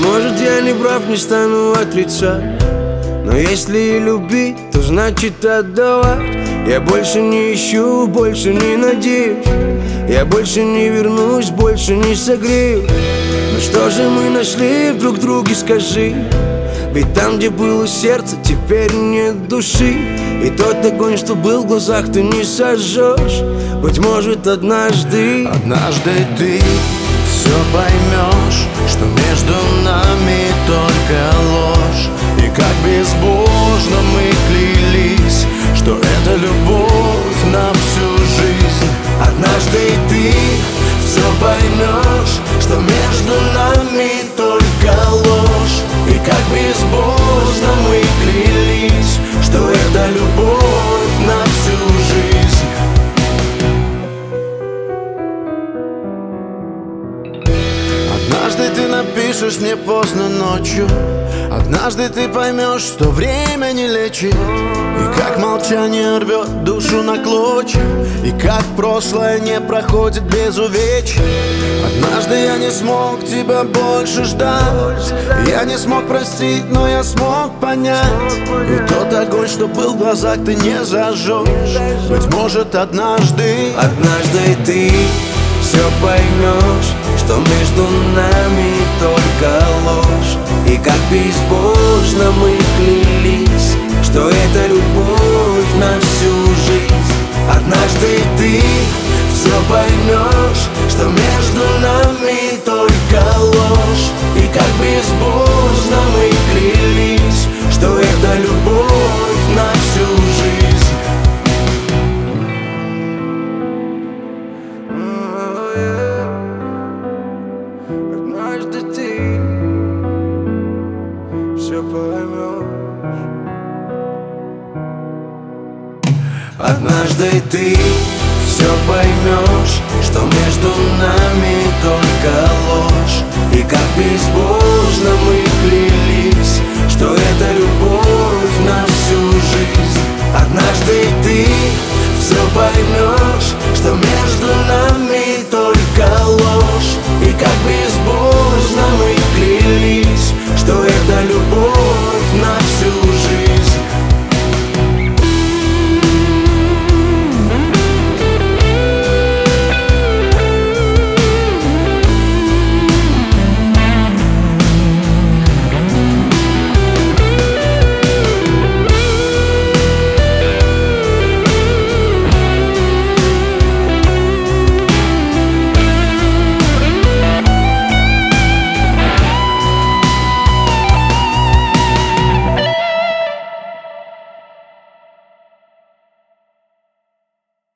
может, я не прав, не стану отрицать, но если и любить, то значит отдавать. Я больше не ищу, больше не надеюсь, я больше не вернусь, больше не согреюсь. Ну что же мы нашли в друг друге, скажи? Ведь там, где было сердце, теперь нет души. И тот огонь, что был в глазах, ты не сожжешь. Быть может, однажды ты все поймешь, что между нами только ложь. И как безбожно мы клялись, что это любовь на всю жизнь. Однажды ты все поймешь, что между нами только ложь. И как безбожно мы клялись, что это любовь на всю жизнь. Однажды ты напишешь мне поздно ночью, однажды ты поймешь, что время не лечит. И как молчание рвет душу на клочья, и как прошлое не проходит без увечий. Однажды я не смог тебя больше ждать, я не смог простить, но я смог понять. И тот огонь, что был в глазах, ты не зажжешь. Быть может, однажды ты все поймешь, что между нами только ложь. И как безбожно мы клялись, что это любовь на всю жизнь. Однажды ты все поймешь, что между нами только ложь. И как безбожно мы клялись, что это любовь на всю жизнь. Однажды ты все поймешь. Однажды ты все поймешь, что между нами только ложь.